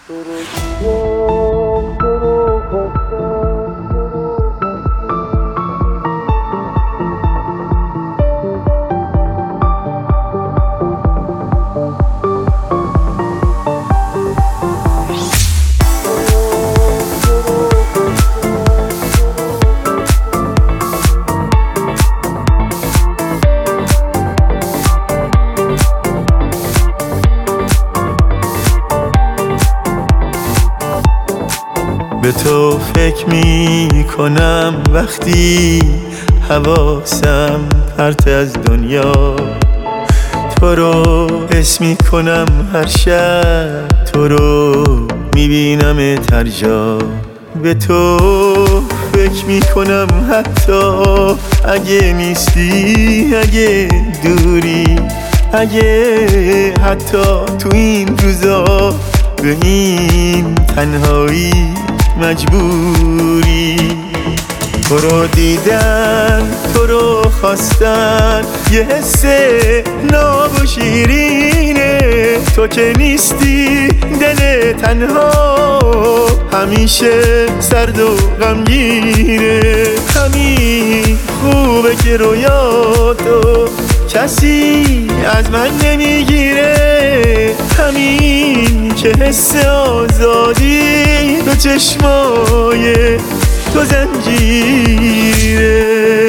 به تو فکر می کنم وقتی حواسم پرت از دنیا، تو رو حس می کنم هر شب، تو رو می بینم هر جا. به تو فکر می کنم حتی اگه نیستی، اگه دوری، اگه حتی تو این روزا به این تنهایی مجبوری. تو رو دیدن، تو رو خواستن، یه حس ناب و شیرینه. تو که نیستی دل تنها همیشه سرد و غمگینه. همین خوبه که رویاتو کسی از من نمیگیره، همین که حس آزادی تو چشمای تو زنجیره.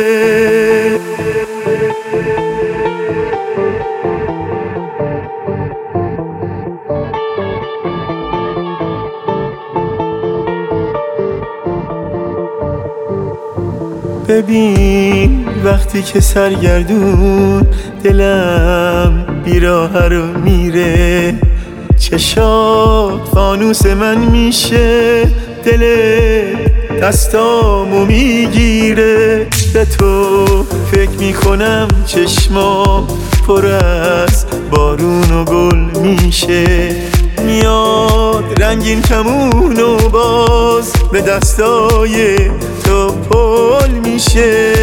ببین وقتی که سرگردون دلم بیراه رو میره، چشات فانوس من میشه، دل دستامو میگیره. به تو فکر میکنم چشمام پر از بارون و گل میشه، میاد رنگین کمون و باز به دستای تو پل میشه.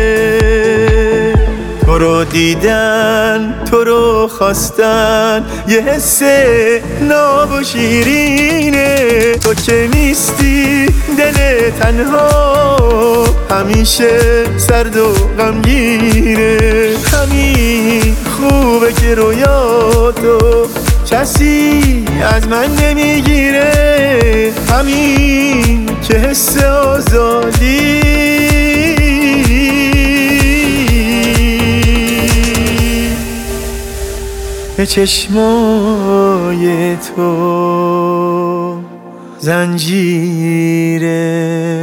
تو رو دیدن، تو رو خواستن، یه حس ناب و شیرینه. تو که نیستی دل تنها همیشه سرد و غمگینه. همین خوبه که رویاتو کسی از من نمیگیره، همین که حس آزادی به چشمای تو زنجیره.